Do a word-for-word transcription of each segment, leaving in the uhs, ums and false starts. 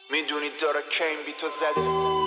میدونی داره کین بی تو زده.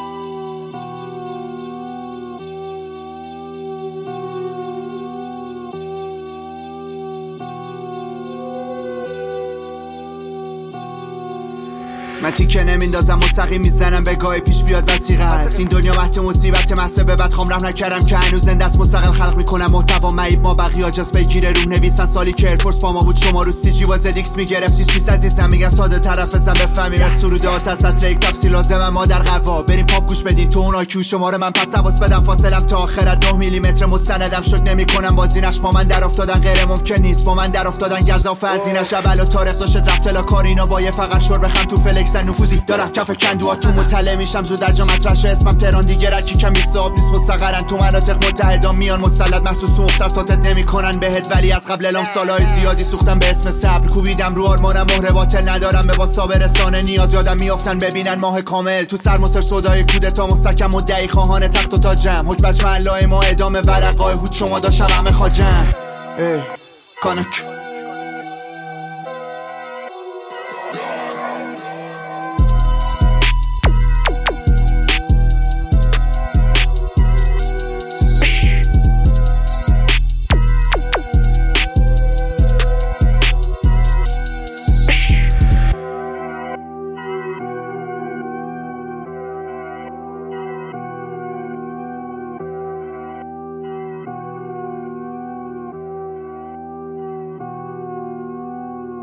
من تیکه نمیندازم مستقیم میزنم به گاه پیش بیاد وسیقه است. این دنیا وقت مصیبت محسه به بد خام رحم نکردم که هنوز زنده است. مستقل خلق میکنم محتوا معیب ما بقیه جاست بگیره روح نویسن سالی که ایرفورس با ما بود شما رو سی جی و زد ایکس میگرفتی چیز عزیزم میگن ساده طرف ازم بفهمی رد سروده ها تست ریک تفصیل لازمم ما در قوا بریم پاپ گوش بدین تو اون آیکیو شما رو من پس حواس بدم فاصلم تا آخرت نه میلیمتر مستندم شک نمیکنم بازینش با من در افتادن غیر ممکن نیست با من در افتادن گزاف از این شبل و تاریخ داشت رفت لا کارینا با یه فقط شور بخم تو فلکسن نفوذی دارم کف کندواتون مطلع میشم زود در جا مطرح اسمم تهران دیگه رکی کم حساب نیست مستقرن تو مناطق متحدا میان مسلط محسوس تو مختصاتت نمیکنن بهت ولی از قبل الان سالای زیادی سوختم به اسم صبر کوبیدم رو آرمانم مهر باطل ندارم به واسا رسانه نیاز یادم میافتن ببینن ماه کامل تو سرمسر صدای کودتا مستکم مدعی خواهان تخت و تاجم حکم بچ محلای ما ادامه ورقای هوت شما داشتم همه خاجم ای کانک